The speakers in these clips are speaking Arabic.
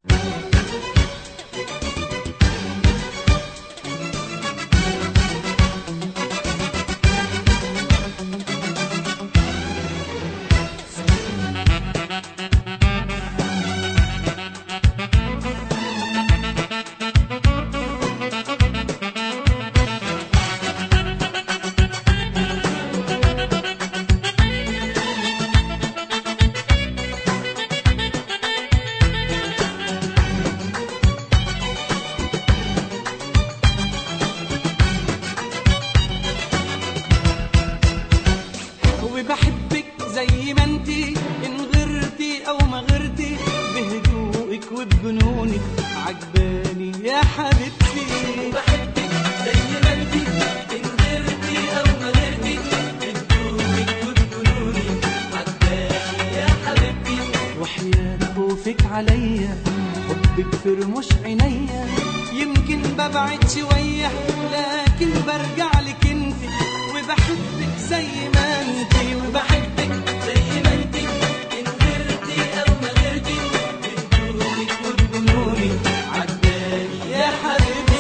وبحبك زي ما انتي، ان غرتي او ما غرتي، بهدوءك وبجنونك عجباني يا حبيبتي. بحبك زي ما انتي، ان غرتي او ما غرتي، بهدوءك وبجنونك عجباني يا حبيبتي. وحياة خوفك عليا حبك في رموش عينيا، يمكن ببعد شوية لكن برجع لك انتي، وبحبك زي ما انتي. وبحبك زي ما انتي، ان غرتي او ما غرتي، بهدوءك وبجنونك عجباني يا حبيبتي.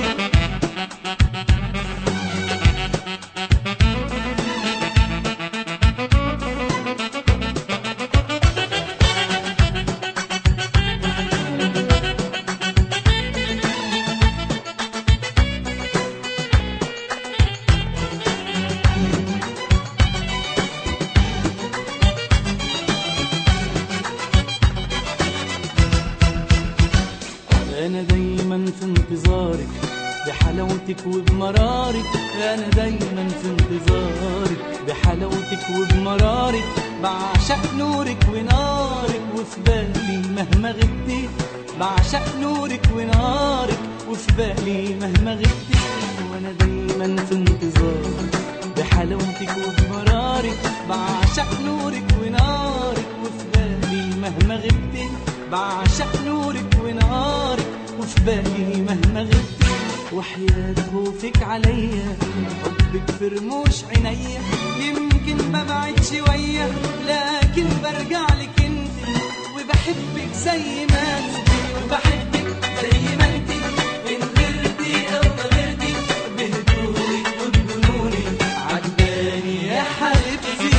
أنا دايما في انتظارك بحلاوتك وبمرارك، أنا دايما في انتظارك بحلاوتك وبمرارك، بعشق نورك ونارك وفي بالي مهما غبتي، بعشق نورك ونارك وفي بالي مهما غبتي. وأنا دايما في انتظارك بحلاوتك وبمرارك، بعشق نورك ونارك وفي بالي مهما غبتي، بعشق نورك ونارك وفي بالي مهما غبتي. وحياة خوفك عليا حبك في رموش عينيا، يمكن ببعد شوية لكن برجع لك انتي، وبحبك زي ما انتي. وبحبك زي ما انتي، ان غرتي او ما غرتي، بهدوءك وبجنونك عجباني يا حبيبتي.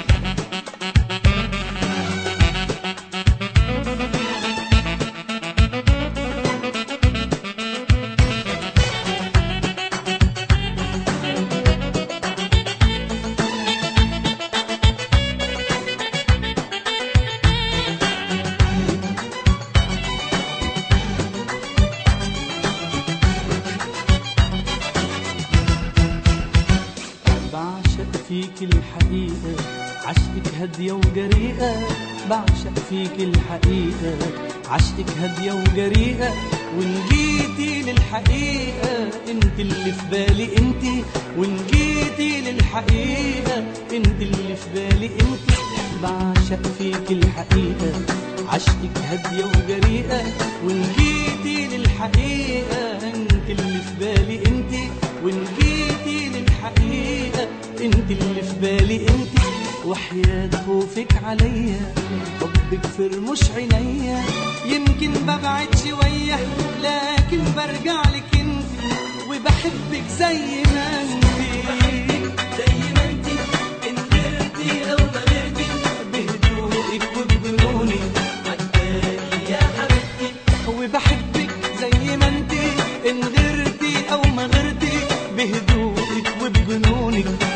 بعشق فيك الحقيقة، عشقك هادية وجريئة، بعشق فيك الحقيقة، عشقك هادية وجريئة، وإن جيتي للحقيقة انت اللي في بالي انت، وإن جيتي للحقيقة انت اللي في بالي انت. بعشق فيك الحقيقة، عشقك هادية وجريئة، وإن جيتي للحقيقة انت اللي في بالي انت، وإن جيتي للحقيقة انت اللي في بالي انت. وحياة خوفك عليا حبك في رموش عينيا، يمكن ببعد شوية لكن برجع لك انت، وبحبك زي ما انتي. زي ما انتي، ان غرتي او ما غرتي، بهدوءك وبجنونك عجباني يا حبيبتي. وبحبك زي ما انتي، ان غرتي او ما غرتي، بهدوءك وبجنونك